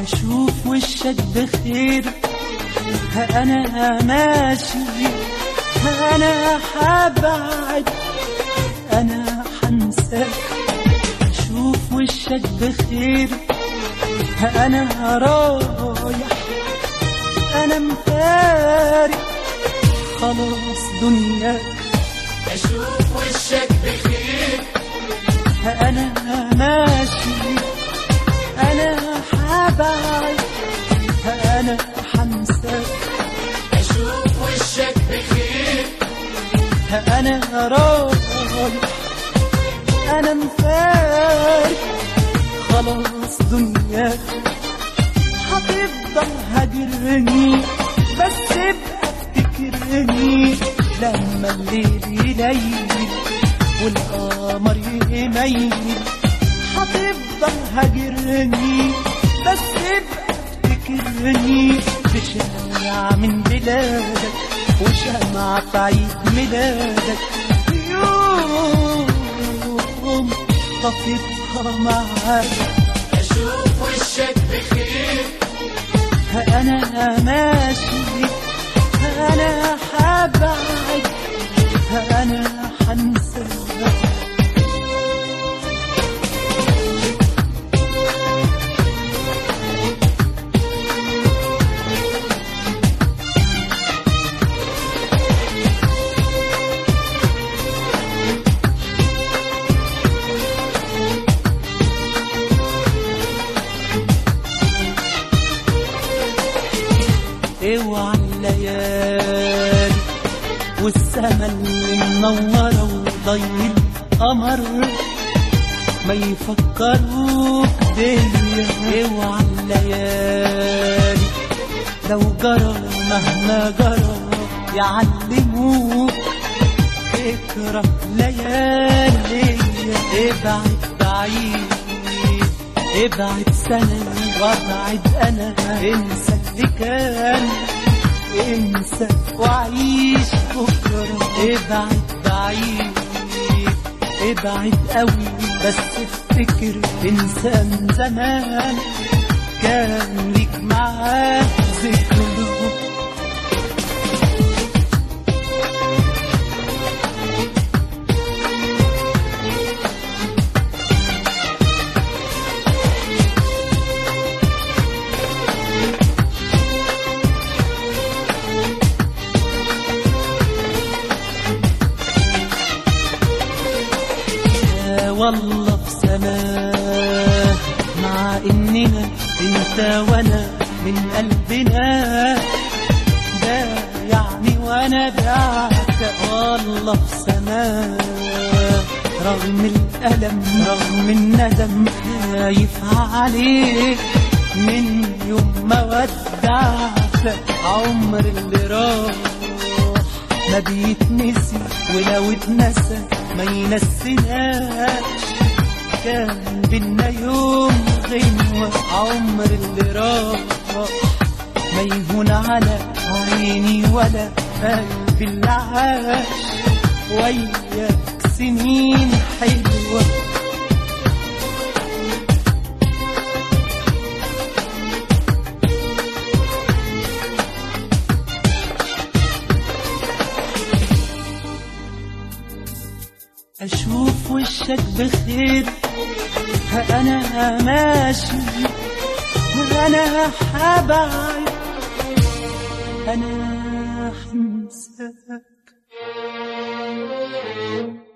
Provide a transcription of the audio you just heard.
أشوف وشك بخير، أنا ماشي، أنا حبعد، أنا حنساك. أشوف وشك بخير، أنا رايح، أنا مفارق خلاص دنياك. أشوف وشك بخير، أنا ماشي، أنا حبعد، أنا حنساك. أشوف وشك بخير، أنا رايح، أنا مفارق خلاص دنياك. هتفضل هاجرني بس ابقى افتكرني لما الليل يليل والقمر يميل. هتفضل هاجرني بس ابقى افتكرني في شارع من بلادك وشمعة في عيد ميلادك. يوم طفيتها معاك. أشوف وشك بخير، أنا ماشي، أنا حبعد، أنا حنساك. اوعى الليالي والسما اللي منورة وضي القمر ما يفكروك بيا. اوعى الليالي لو جرى مهما جرى يعلموك اكره ليالي. ابعد بعيد، ابعد سنة وابعد انا، انسى اللي كان، انسى وعيش بكرة. ابعد بعيد، ابعد قوي بس افتكر انسان زمان كان ليك معاه ذكرى. والله في سماه مع اننا انت وانا من قلبنا ده يعني وانا بعتق. والله في سماه رغم الألم رغم الندم خايف عليك من يوم ما ودعتك. عمر اللي راح ما بيتنسي ولو اتنسى ما ينسيناش. كان بينا يوم غنوة عمر اللي راح ما يهون على عيني ولا قلبي اللي عاش وياك سنين حلوة. أشوف وشك بخير، أنا ماشي، أنا حبعد، أنا حنساك.